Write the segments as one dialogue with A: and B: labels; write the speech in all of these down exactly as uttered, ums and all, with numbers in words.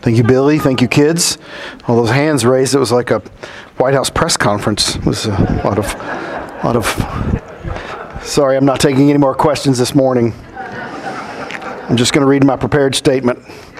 A: Thank you, Billy. Thank you, kids. All those hands raised. It was like a White House press conference. It was a lot of, lot of. Sorry, I'm not taking any more questions this morning. I'm just going to read my prepared statement.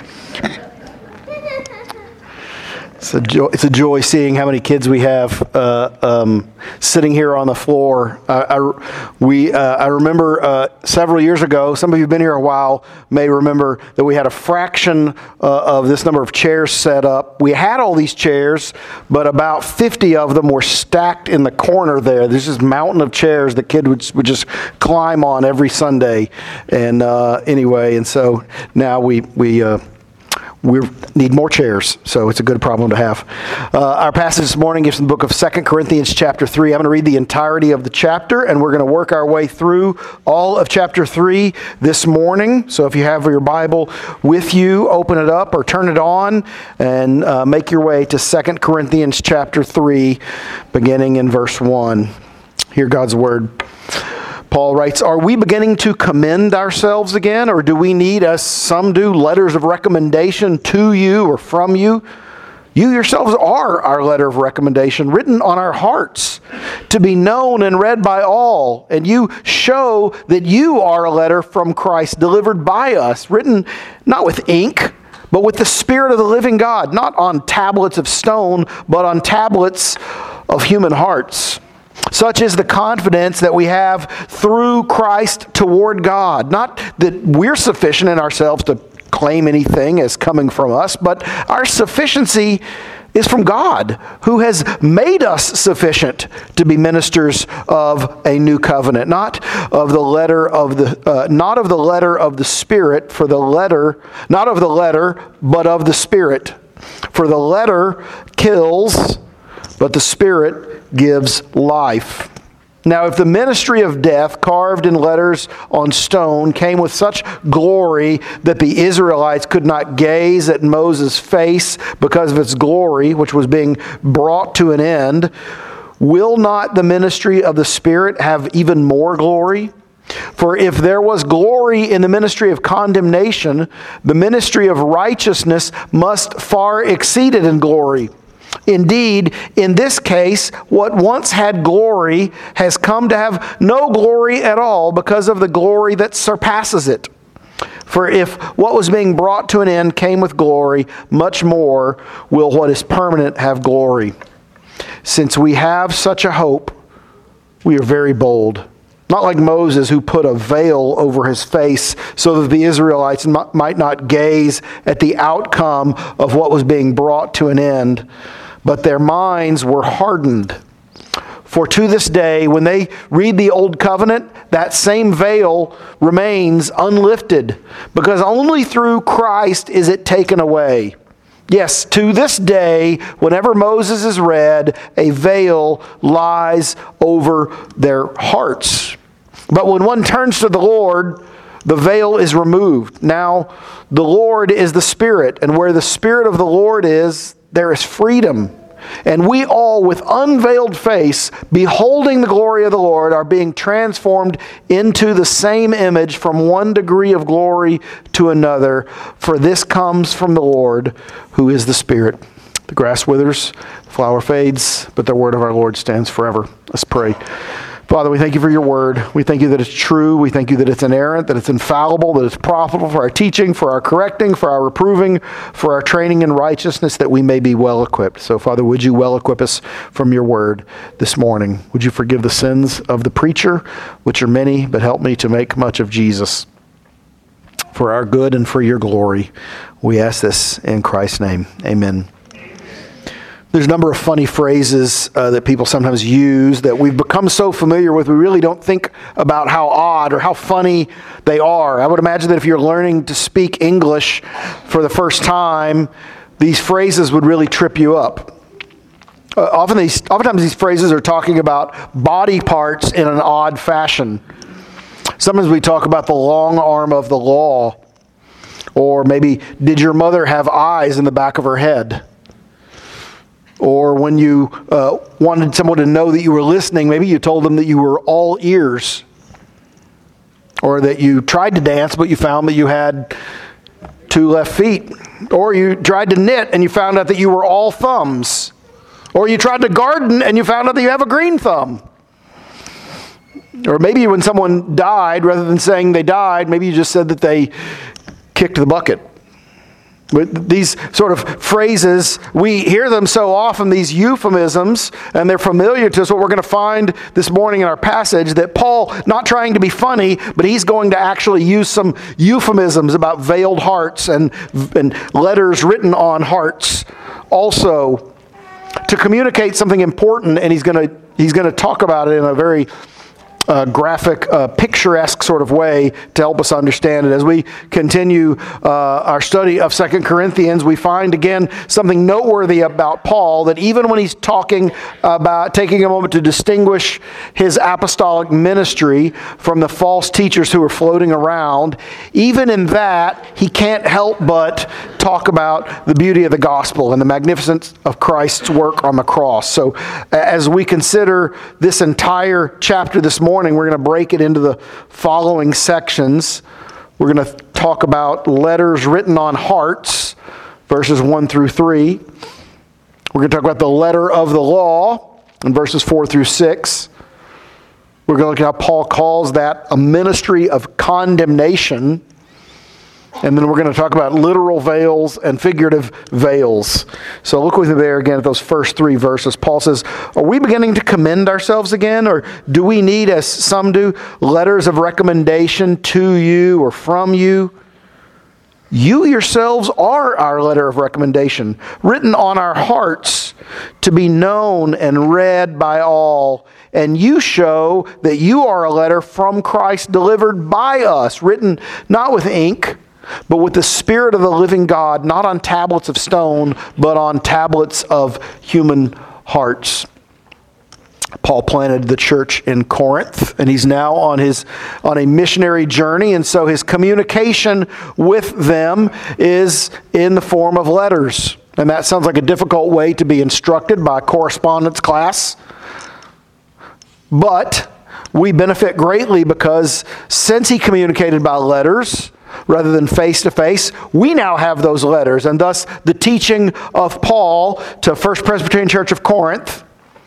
A: It's a joy, it's a joy seeing how many kids we have uh, um, sitting here on the floor. Uh, I, we, uh, I remember uh, several years ago, some of you have been here a while may remember that we had a fraction uh, of this number of chairs set up. We had all these chairs, but about fifty of them were stacked in the corner there. There's this mountain of chairs that kids would, would just climb on every Sunday. And uh, anyway, and so now we... we uh, We need more chairs, so it's a good problem to have. Uh, our passage this morning is from the book of Second Corinthians chapter three. I'm going to read the entirety of the chapter, and we're going to work our way through all of chapter three this morning. So if you have your Bible with you, open it up or turn it on, and uh, make your way to Second Corinthians chapter three, beginning in verse one. Hear God's word. Paul writes, "Are we beginning to commend ourselves again, or do we need, as some do, letters of recommendation to you or from you? You yourselves are our letter of recommendation, written on our hearts, to be known and read by all. And you show that you are a letter from Christ, delivered by us, written not with ink, but with the Spirit of the living God, not on tablets of stone, but on tablets of human hearts. Such is the confidence that we have through Christ toward God. Not that we're sufficient in ourselves to claim anything as coming from us, but our sufficiency is from God, who has made us sufficient to be ministers of a new covenant, not of the letter of the uh, not of the letter of the Spirit, for the letter, not of the letter, but of the Spirit. For the letter kills, but the Spirit gives life. Now, if the ministry of death, carved in letters on stone, came with such glory that the Israelites could not gaze at Moses' face because of its glory, which was being brought to an end, will not the ministry of the Spirit have even more glory? For if there was glory in the ministry of condemnation, the ministry of righteousness must far exceed it in glory. Indeed, in this case, what once had glory has come to have no glory at all because of the glory that surpasses it. For if what was being brought to an end came with glory, much more will what is permanent have glory. Since we have such a hope, we are very bold. Not like Moses, who put a veil over his face so that the Israelites might not gaze at the outcome of what was being brought to an end, but their minds were hardened. For to this day, when they read the Old Covenant, that same veil remains unlifted, because only through Christ is it taken away. Yes, to this day, whenever Moses is read, a veil lies over their hearts. But when one turns to the Lord, the veil is removed. Now, the Lord is the Spirit, and where the Spirit of the Lord is, there is freedom. And we all, with unveiled face, beholding the glory of the Lord, are being transformed into the same image from one degree of glory to another. For this comes from the Lord, who is the Spirit. The grass withers, the flower fades, but the word of our Lord stands forever. Let's pray. Father, we thank you for your word. We thank you that it's true. We thank you that it's inerrant, that it's infallible, that it's profitable for our teaching, for our correcting, for our reproving, for our training in righteousness, that we may be well equipped. So, Father, would you well equip us from your word this morning? Would you forgive the sins of the preacher, which are many, but help me to make much of Jesus for our good and for your glory. We ask this in Christ's name. Amen. There's a number of funny phrases uh, that people sometimes use that we've become so familiar with, we really don't think about how odd or how funny they are. I would imagine that if you're learning to speak English for the first time, these phrases would really trip you up. Uh, often these, oftentimes these phrases are talking about body parts in an odd fashion. Sometimes we talk about the long arm of the law. Or maybe, did your mother have eyes in the back of her head? Or when you uh, wanted someone to know that you were listening, maybe you told them that you were all ears. Or that you tried to dance, but you found that you had two left feet. Or you tried to knit and you found out that you were all thumbs. Or you tried to garden and you found out that you have a green thumb. Or maybe when someone died, rather than saying they died, maybe you just said that they kicked the bucket. But these sort of phrases, we hear them so often, these euphemisms, and they're familiar to us. What we're going to find this morning in our passage, that Paul, not trying to be funny, but he's going to actually use some euphemisms about veiled hearts and, and letters written on hearts also to communicate something important, and he's going to he's going to talk about it in a very Uh, graphic, uh, picturesque sort of way to help us understand it. As we continue uh, our study of Second Corinthians, we find again something noteworthy about Paul, that even when he's talking about taking a moment to distinguish his apostolic ministry from the false teachers who are floating around, even in that, he can't help but talk about the beauty of the gospel and the magnificence of Christ's work on the cross. So as we consider this entire chapter this morning, Morning, we're going to break it into the following sections. We're going to talk about letters written on hearts, verses one through three. We're going to talk about the letter of the law in verses four through six. We're going to look at how Paul calls that a ministry of condemnation. And then we're going to talk about literal veils and figurative veils. So look with me there again at those first three verses. Paul says, are we beginning to commend ourselves again? Or do we need, as some do, letters of recommendation to you or from you? You yourselves are our letter of recommendation, written on our hearts to be known and read by all. And you show that you are a letter from Christ delivered by us, written not with ink, but with the Spirit of the living God, not on tablets of stone, but on tablets of human hearts. Paul planted the church in Corinth, and he's now on his on a missionary journey, and so his communication with them is in the form of letters. And that sounds like a difficult way to be instructed by a correspondence class. But we benefit greatly because since he communicated by letters, rather than face-to-face, we now have those letters. And thus, the teaching of Paul to First Presbyterian Church of Corinth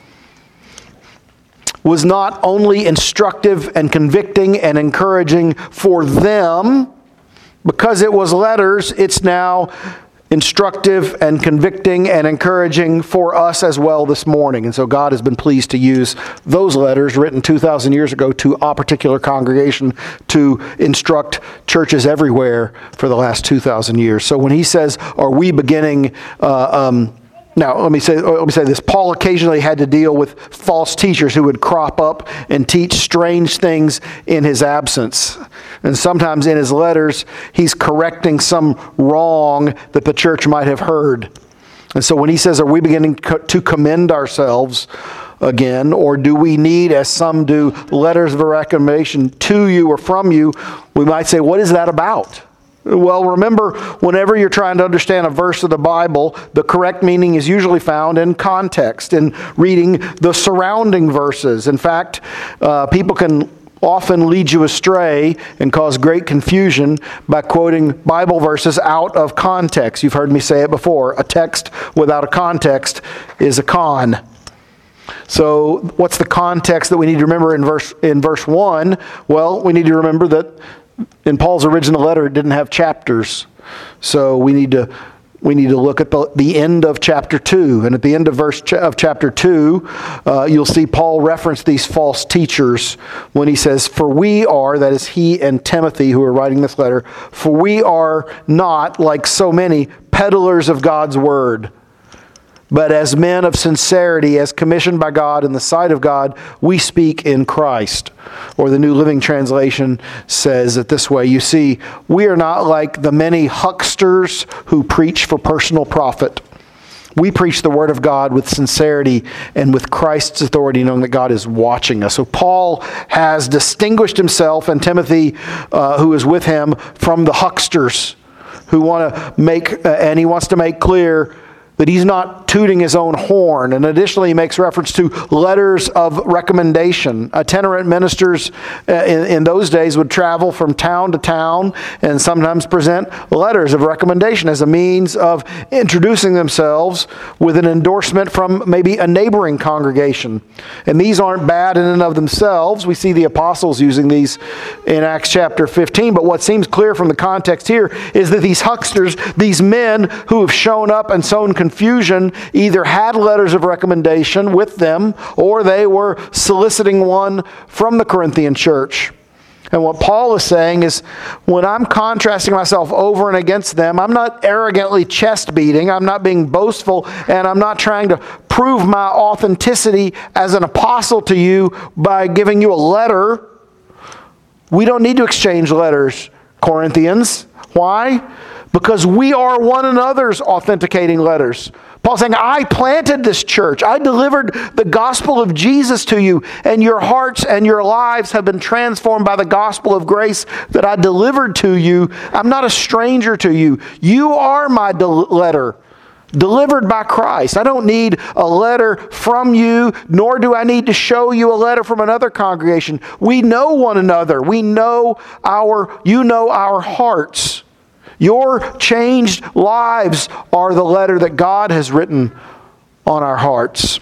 A: was not only instructive and convicting and encouraging for them, because it was letters, it's now instructive and convicting and encouraging for us as well this morning. And so God has been pleased to use those letters written two thousand years ago to a particular congregation to instruct churches everywhere for the last two thousand years. So when he says, are we beginning... Uh, um, Now, let me say let me say this. Paul occasionally had to deal with false teachers who would crop up and teach strange things in his absence. And sometimes in his letters, he's correcting some wrong that the church might have heard. And so when he says, are we beginning to commend ourselves again, or do we need, as some do, letters of recommendation to you or from you, we might say, what is that about? Well, remember, whenever you're trying to understand a verse of the Bible, the correct meaning is usually found in context, in reading the surrounding verses. In fact, uh, people can often lead you astray and cause great confusion by quoting Bible verses out of context. You've heard me say it before. A text without a context is a con. So what's the context that we need to remember in verse in verse one? Well, we need to remember that in Paul's original letter, it didn't have chapters. So we need to we need to look at the, the end of chapter two. And at the end of verse ch- of chapter two, uh, you'll see Paul reference these false teachers when he says, for we are, that is he and Timothy who are writing this letter, for we are not, like so many, peddlers of God's word, but as men of sincerity, as commissioned by God in the sight of God, we speak in Christ. Or the New Living Translation says it this way. You see, we are not like the many hucksters who preach for personal profit. We preach the Word of God with sincerity and with Christ's authority, knowing that God is watching us. So Paul has distinguished himself and Timothy, uh, who is with him, from the hucksters who want to make, uh, and he wants to make clear, that he's not tooting his own horn. And additionally, he makes reference to letters of recommendation. Itinerant ministers uh, in, in those days would travel from town to town and sometimes present letters of recommendation as a means of introducing themselves with an endorsement from maybe a neighboring congregation. And these aren't bad in and of themselves. We see the apostles using these in Acts chapter fifteen. But what seems clear from the context here is that these hucksters, these men who have shown up and sown confusion, either had letters of recommendation with them or they were soliciting one from the Corinthian church. And what Paul is saying is, when I'm contrasting myself over and against them, I'm not arrogantly chest beating, I'm not being boastful, and I'm not trying to prove my authenticity as an apostle to you by giving you a letter. We don't need to exchange letters, Corinthians. Why? Because we are one another's authenticating letters. Paul's saying, I planted this church. I delivered the gospel of Jesus to you, and your hearts and your lives have been transformed by the gospel of grace that I delivered to you. I'm not a stranger to you. You are my del- letter, delivered by Christ. I don't need a letter from you, nor do I need to show you a letter from another congregation. We know one another. We know our, you know our hearts. Your changed lives are the letter that God has written on our hearts.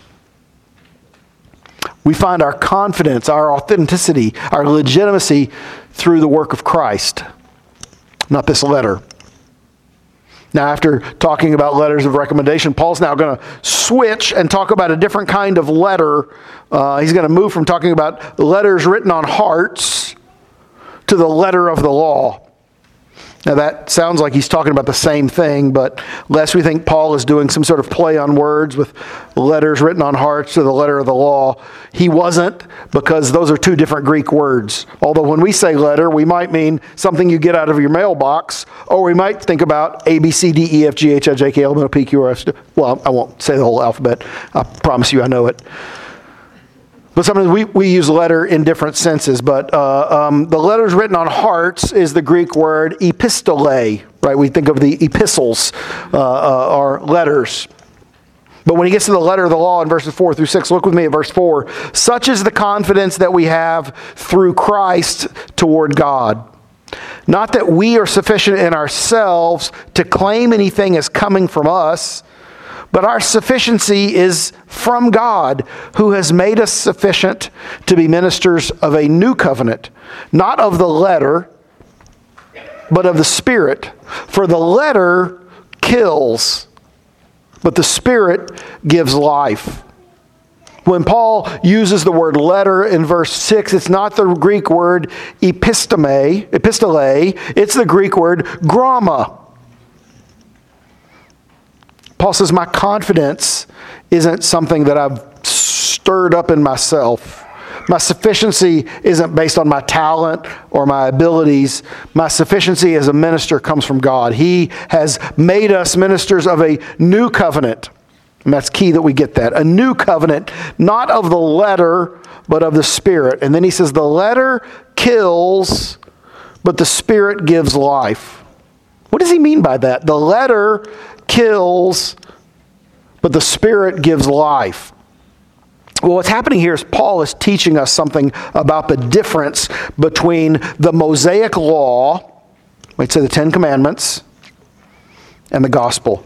A: We find our confidence, our authenticity, our legitimacy through the work of Christ, not this letter. Now, after talking about letters of recommendation, Paul's now going to switch and talk about a different kind of letter. Uh, he's going to move from talking about letters written on hearts to the letter of the law. Now that sounds like he's talking about the same thing, but lest we think Paul is doing some sort of play on words with letters written on hearts to the letter of the law, he wasn't, because those are two different Greek words. Although when we say letter, we might mean something you get out of your mailbox, or we might think about A, B, C, D, E, F, G, H, I, J, K, L, M, N, O, P, Q, R, S. Well, I won't say the whole alphabet. I promise you I know it. But sometimes we, we use letter in different senses. But uh, um, the letters written on hearts is the Greek word epistole, right? We think of the epistles uh, uh, or letters. But when he gets to the letter of the law in verses four through six, look with me at verse four. Such is the confidence that we have through Christ toward God. Not that we are sufficient in ourselves to claim anything as coming from us, but our sufficiency is from God, who has made us sufficient to be ministers of a new covenant, not of the letter, but of the Spirit. For the letter kills, but the Spirit gives life. When Paul uses the word letter in verse six, it's not the Greek word epistome, epistole, it's the Greek word gramma. Paul says, my confidence isn't something that I've stirred up in myself. My sufficiency isn't based on my talent or my abilities. My sufficiency as a minister comes from God. He has made us ministers of a new covenant. And that's key that we get that. A new covenant, not of the letter, but of the Spirit. And then he says, the letter kills, but the Spirit gives life. What does he mean by that? The letter kills, but the Spirit gives life. Well, what's happening here is Paul is teaching us something about the difference between the Mosaic law, we'd say the Ten Commandments, and the gospel.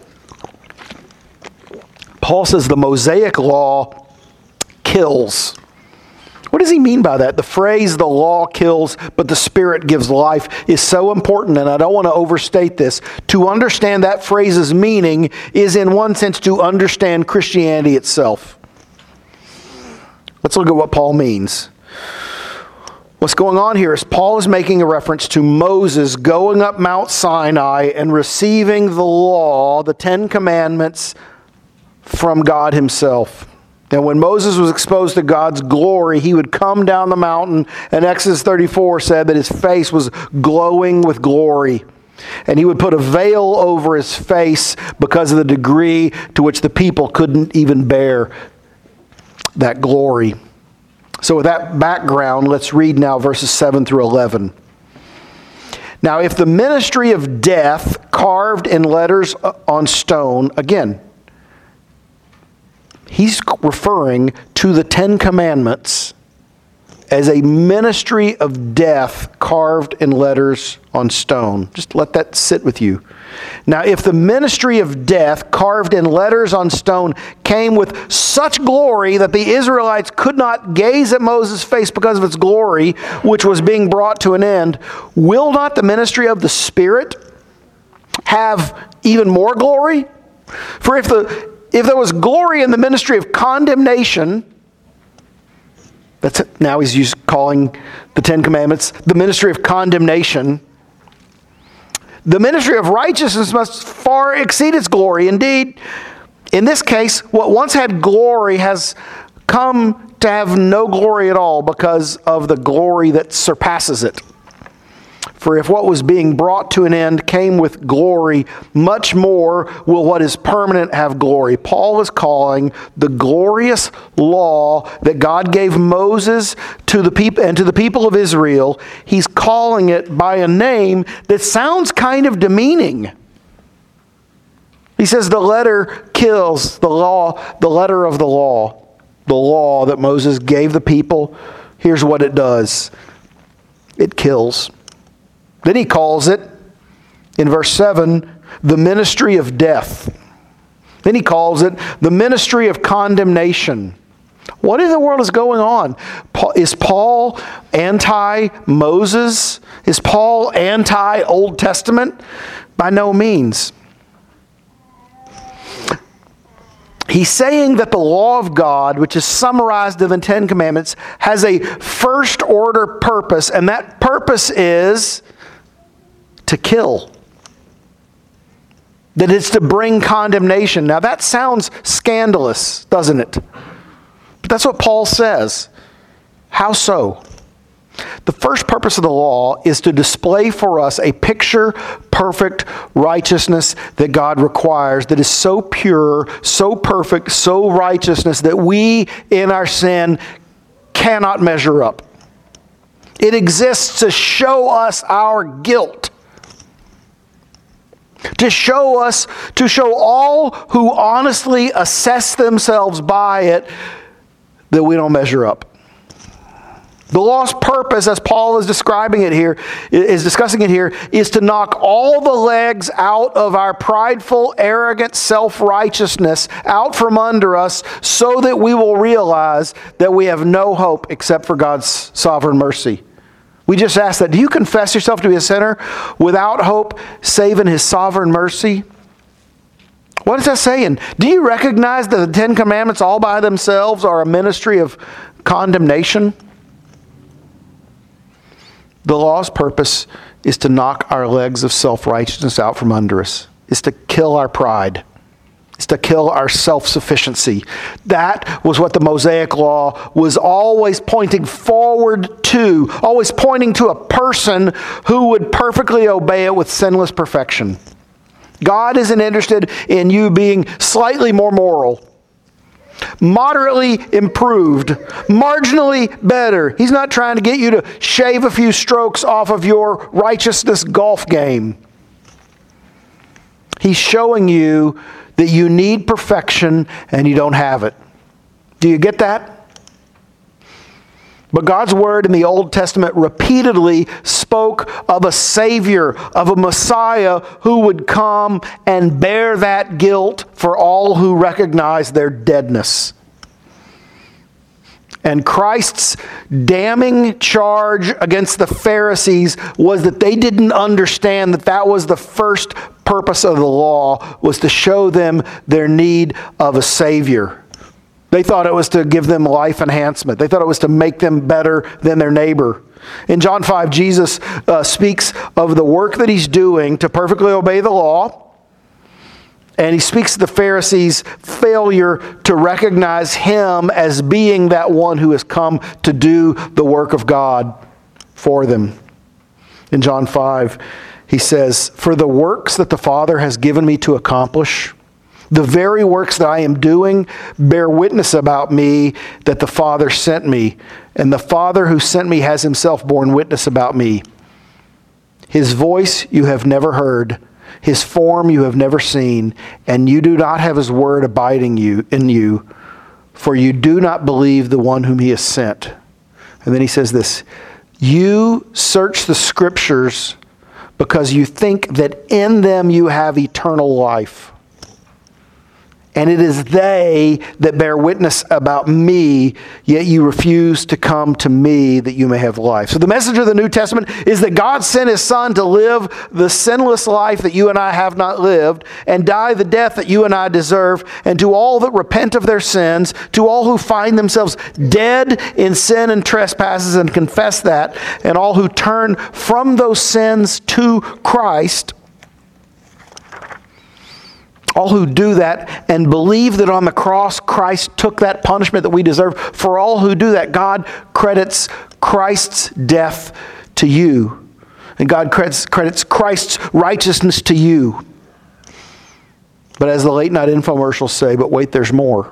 A: Paul says the Mosaic law kills. What does he mean by that? The phrase, the law kills, but the Spirit gives life, is so important, and I don't want to overstate this. To understand that phrase's meaning is, in one sense, to understand Christianity itself. Let's look at what Paul means. What's going on here is Paul is making a reference to Moses going up Mount Sinai and receiving the law, the Ten Commandments, from God himself. And when Moses was exposed to God's glory, he would come down the mountain, and Exodus thirty-four said that his face was glowing with glory. And he would put a veil over his face because of the degree to which the people couldn't even bear that glory. So with that background, let's read now verses seven through eleven. Now, if the ministry of death carved in letters on stone, again, He's referring to the Ten Commandments as a ministry of death carved in letters on stone. Just let that sit with you. Now, if the ministry of death carved in letters on stone came with such glory that the Israelites could not gaze at Moses' face because of its glory, which was being brought to an end, will not the ministry of the Spirit have even more glory? For if the if there was glory in the ministry of condemnation, that's it. Now he's used, calling the Ten Commandments the ministry of condemnation. The ministry of righteousness must far exceed its glory. Indeed, in this case, what once had glory has come to have no glory at all because of the glory that surpasses it. For if what was being brought to an end came with glory, much more will what is permanent have glory. Paul is calling the glorious law that God gave Moses to the people and to the people of Israel, he's calling it by a name that sounds kind of demeaning. He says the letter kills, the law, the letter of the law, the law that Moses gave the people. Here's what it does. It kills. Then he calls it, in verse seven, the ministry of death. Then he calls it the ministry of condemnation. What in the world is going on? Is Paul anti-Moses? Is Paul anti-Old Testament? By no means. He's saying that the law of God, which is summarized in the Ten Commandments, has a first order purpose, and that purpose is to kill. That it's to bring condemnation. Now that sounds scandalous, doesn't it? But that's what Paul says. How so? The first purpose of the law is to display for us a picture perfect righteousness that God requires, that is so pure, so perfect, so righteousness that we in our sin cannot measure up. It exists to show us our guilt. To show us, to show all who honestly assess themselves by it that we don't measure up. The law's purpose, as Paul is describing it here, is discussing it here, is to knock all the legs out of our prideful, arrogant self-righteousness out from under us so that we will realize that we have no hope except for God's sovereign mercy. We just asked that. Do you confess yourself to be a sinner without hope, save in His sovereign mercy? What is that saying? Do you recognize that the Ten Commandments all by themselves are a ministry of condemnation? The law's purpose is to knock our legs of self-righteousness out from under us. It's to kill our pride. It's to kill our self-sufficiency. That was what the Mosaic Law was always pointing forward to, always pointing to a person who would perfectly obey it with sinless perfection. God isn't interested in you being slightly more moral, moderately improved, marginally better. He's not trying to get you to shave a few strokes off of your righteousness golf game. He's showing you that you need perfection and you don't have it. Do you get that? But God's Word in the Old Testament repeatedly spoke of a Savior, of a Messiah who would come and bear that guilt for all who recognize their deadness. And Christ's damning charge against the Pharisees was that they didn't understand that that was the first purpose of the law, was to show them their need of a Savior. They thought it was to give them life enhancement. They thought it was to make them better than their neighbor. In John five, Jesus uh, speaks of the work that He's doing to perfectly obey the law. And He speaks of the Pharisees' failure to recognize Him as being that one who has come to do the work of God for them. In John five, He says, "For the works that the Father has given me to accomplish, the very works that I am doing, bear witness about me that the Father sent me. And the Father who sent me has Himself borne witness about me. His voice you have never heard. His form you have never seen. And you do not have His word abiding you in you. for you do not believe the one whom he has sent. And then he says this, you search the scriptures because you think that in them you have eternal life. And it is they that bear witness about me, yet you refuse to come to me that you may have life. So the message of the New Testament is that God sent his Son to live the sinless life that you and I have not lived, and die the death that you and I deserve. And to all that repent of their sins, to all who find themselves dead in sin and trespasses and confess that, and all who turn from those sins to Christ, all who do that and believe that on the cross Christ took that punishment that we deserve, for all who do that, God credits Christ's death to you. And God credits, credits Christ's righteousness to you. But as the late night infomercials say, but wait, there's more.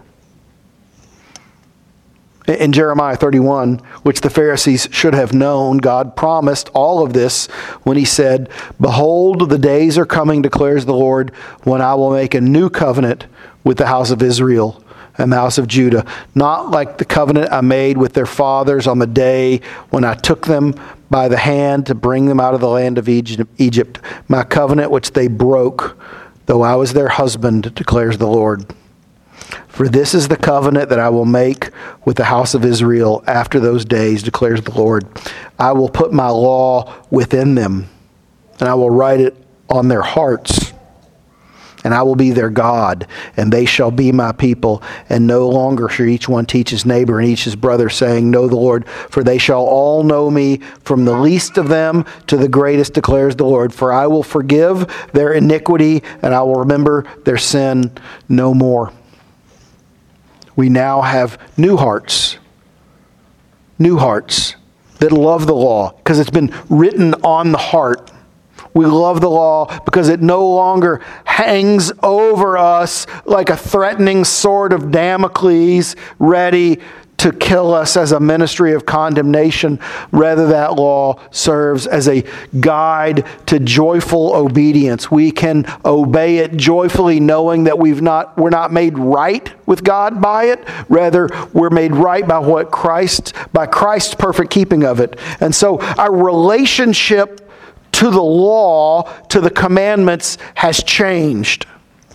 A: In Jeremiah thirty-one, which the Pharisees should have known, God promised all of this when he said, behold, the days are coming, declares the Lord, when I will make a new covenant with the house of Israel and the house of Judah, not like the covenant I made with their fathers on the day when I took them by the hand to bring them out of the land of Egypt, my covenant which they broke, though I was their husband, declares the Lord. For this is the covenant that I will make with the house of Israel after those days, declares the Lord. I will put my law within them, and I will write it on their hearts. And I will be their God, and they shall be my people. And no longer shall each one teach his neighbor and each his brother, saying, know the Lord. For they shall all know me, from the least of them to the greatest, declares the Lord. For I will forgive their iniquity, and I will remember their sin no more. We now have new hearts, new hearts that love the law because it's been written on the heart. We love the law because it no longer hangs over us like a threatening sword of Damocles ready to kill us as a ministry of condemnation. Rather, that law serves as a guide to joyful obedience. We can obey it joyfully, knowing that we've not, we're not made right with God by it. Rather, we're made right by what Christ, by Christ's perfect keeping of it. And so our relationship to the law, to the commandments, has changed.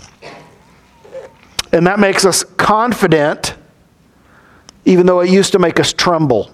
A: And that makes us confident, even though it used to make us tremble.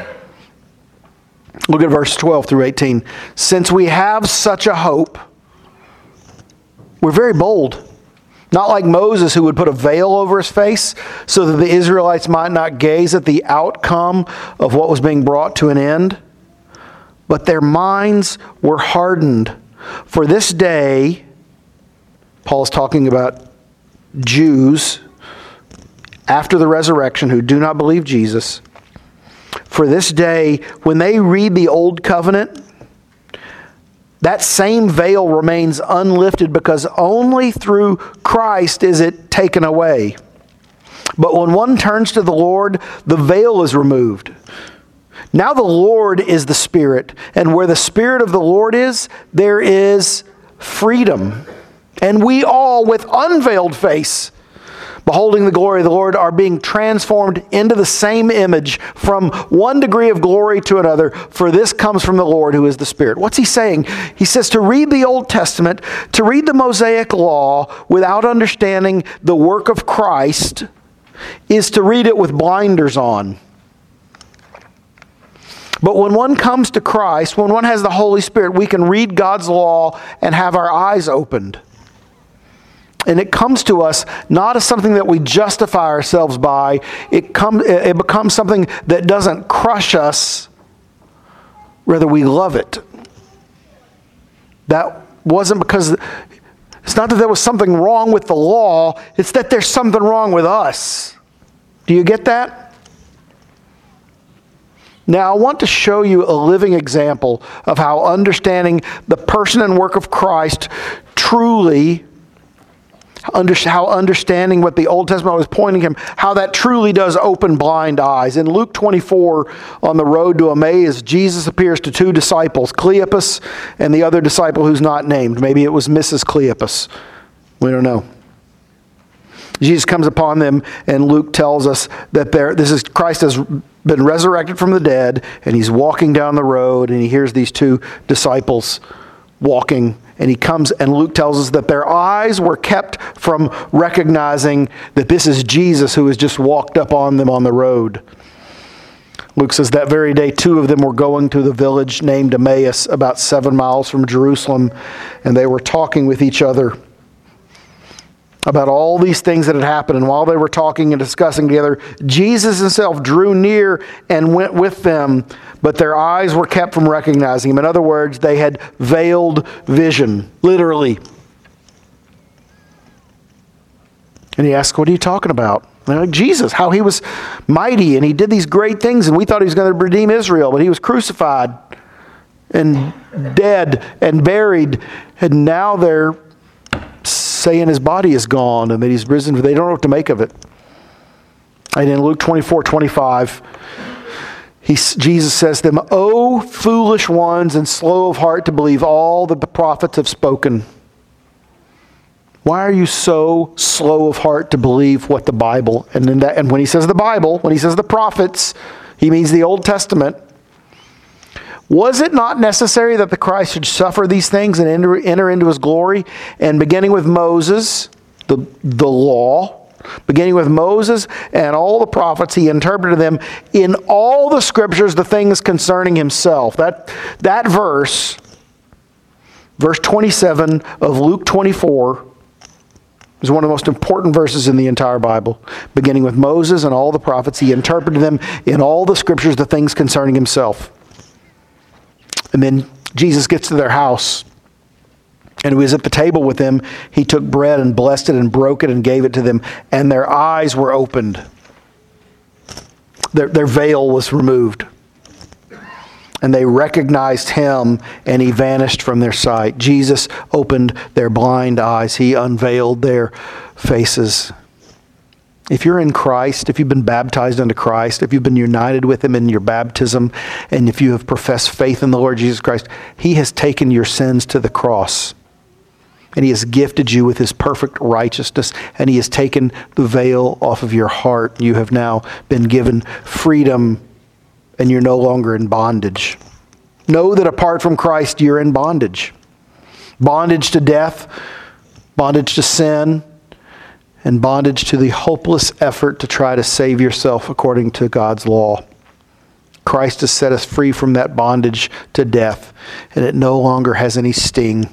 A: Look at verse twelve through eighteen. Since we have such a hope, we're very bold. Not like Moses, who would put a veil over his face so that the Israelites might not gaze at the outcome of what was being brought to an end. But their minds were hardened. For this day, Paul's talking about Jews after the resurrection who do not believe Jesus. For this day, when they read the Old Covenant, that same veil remains unlifted because only through Christ is it taken away. But when one turns to the Lord, the veil is removed. Now the Lord is the Spirit, and where the Spirit of the Lord is, there is freedom. And we all, with unveiled face, beholding the glory of the Lord, are being transformed into the same image from one degree of glory to another, for this comes from the Lord who is the Spirit. What's he saying? He says to read the Old Testament, to read the Mosaic Law without understanding the work of Christ, is to read it with blinders on. But when one comes to Christ, when one has the Holy Spirit, we can read God's law and have our eyes opened. And it comes to us not as something that we justify ourselves by. It, come, it becomes something that doesn't crush us. Rather, we love it. That wasn't because... It's not that there was something wrong with the law. It's that there's something wrong with us. Do you get that? Now, I want to show you a living example of how understanding the person and work of Christ truly, how understanding what the Old Testament was pointing him, how that truly does open blind eyes. In Luke twenty-four, on the road to Emmaus, Jesus appears to two disciples, Cleopas and the other disciple who's not named. Maybe it was Missus Cleopas. We don't know. Jesus comes upon them, and Luke tells us that there, this is Christ has been resurrected from the dead, and he's walking down the road, and he hears these two disciples walking, and he comes, and Luke tells us that their eyes were kept from recognizing that this is Jesus who has just walked up on them on the road. Luke says that very day, two of them were going to the village named Emmaus, about seven miles from Jerusalem, and they were talking with each other about all these things that had happened. And while they were talking and discussing together, Jesus himself drew near and went with them, but their eyes were kept from recognizing him. In other words, they had veiled vision, literally. And he asked, what are you talking about? And they're like, Jesus, how he was mighty and he did these great things, and we thought he was going to redeem Israel, but he was crucified and dead and buried, and now they're saying his body is gone and that he's risen. They don't know what to make of it. And in Luke twenty-four twenty-five, he, Jesus says to them, O foolish ones and slow of heart to believe all that the prophets have spoken. Why are you so slow of heart to believe what the Bible, and, then that, and when he says the Bible, when he says the prophets, he means the Old Testament. Was it not necessary that the Christ should suffer these things and enter, enter into his glory? And beginning with Moses, the, the law, beginning with Moses and all the prophets, he interpreted them in all the scriptures, the things concerning himself. That, that verse, verse twenty-seven of Luke twenty-four, is one of the most important verses in the entire Bible. Beginning with Moses and all the prophets, he interpreted them in all the scriptures, the things concerning himself. And then Jesus gets to their house, and he was at the table with them. He took bread and blessed it and broke it and gave it to them, and their eyes were opened. Their, their veil was removed. And they recognized him, and he vanished from their sight. Jesus opened their blind eyes. He unveiled their faces. If you're in Christ, if you've been baptized unto Christ, if you've been united with him in your baptism, and if you have professed faith in the Lord Jesus Christ, he has taken your sins to the cross. And he has gifted you with his perfect righteousness, and he has taken the veil off of your heart. You have now been given freedom, and you're no longer in bondage. Know that apart from Christ, you're in bondage. Bondage to death, bondage to sin, and bondage to the hopeless effort to try to save yourself according to God's law. Christ has set us free from that bondage to death, and it no longer has any sting.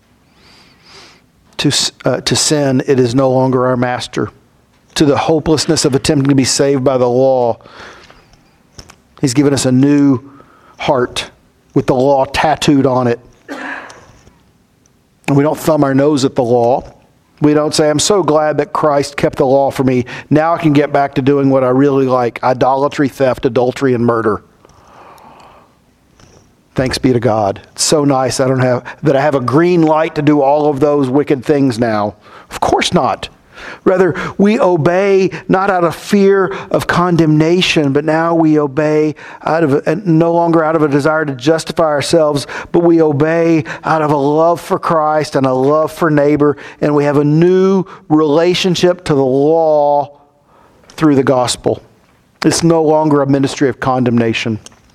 A: To, uh, to sin, it is no longer our master. To the hopelessness of attempting to be saved by the law, he's given us a new heart with the law tattooed on it. And we don't thumb our nose at the law. We don't say, I'm so glad that Christ kept the law for me. Now I can get back to doing what I really like: idolatry, theft, adultery, and murder. Thanks be to God. It's so nice I don't have that I have a green light to do all of those wicked things now. Of course not. Rather, we obey not out of fear of condemnation, but now we obey out of a, no longer out of a desire to justify ourselves, but we obey out of a love for Christ and a love for neighbor, and we have a new relationship to the law through the gospel. It's no longer a ministry of condemnation.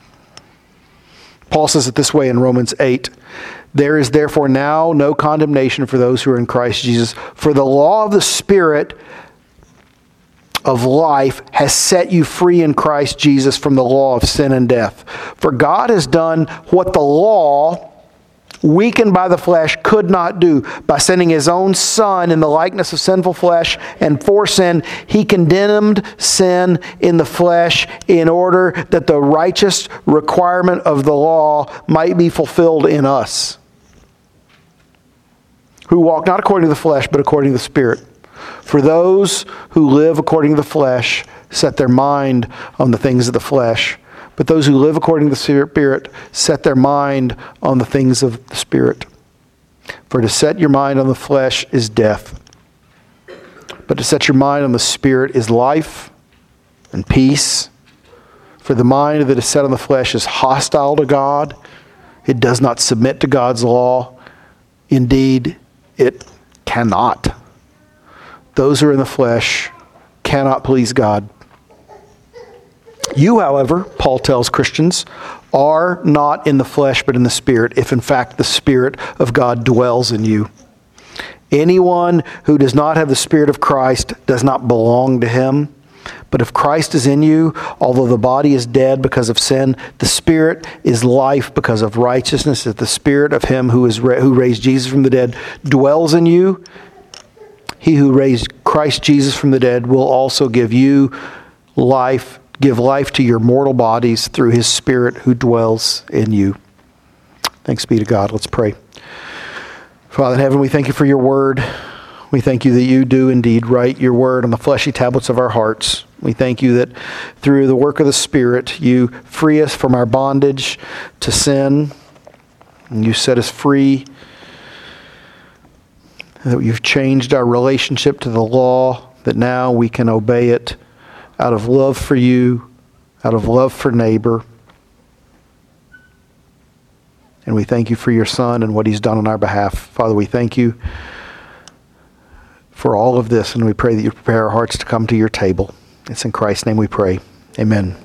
A: Paul says it this way in Romans eight. There is therefore now no condemnation for those who are in Christ Jesus. For the law of the Spirit of life has set you free in Christ Jesus from the law of sin and death. For God has done what the law, weakened by the flesh, could not do. By sending his own Son in the likeness of sinful flesh, and for sin, he condemned sin in the flesh in order that the righteous requirement of the law might be fulfilled in us, who walk not according to the flesh, but according to the Spirit. For those who live according to the flesh set their mind on the things of the flesh, but those who live according to the Spirit set their mind on the things of the Spirit. For to set your mind on the flesh is death, but to set your mind on the Spirit is life and peace. For the mind that is set on the flesh is hostile to God. It does not submit to God's law. Indeed, it cannot. those who are in the flesh cannot please God. You, however, Paul tells Christians, are not in the flesh but in the Spirit, if in fact the Spirit of God dwells in you. Anyone who does not have the Spirit of Christ does not belong to him. But if Christ is in you, although the body is dead because of sin, the Spirit is life because of righteousness. If the Spirit of him who is ra- who raised Jesus from the dead dwells in you, he who raised Christ Jesus from the dead will also give you life, give life to your mortal bodies through his Spirit who dwells in you. Thanks be to God. Let's pray. Father in heaven, we thank you for your word. We thank you that you do indeed write your word on the fleshy tablets of our hearts. We thank you that through the work of the Spirit, you free us from our bondage to sin, and you set us free, that you've changed our relationship to the law, that now we can obey it out of love for you, out of love for neighbor. And we thank you for your Son and what he's done on our behalf. Father, we thank you for all of this, and we pray that you prepare our hearts to come to your table. It's in Christ's name we pray. Amen.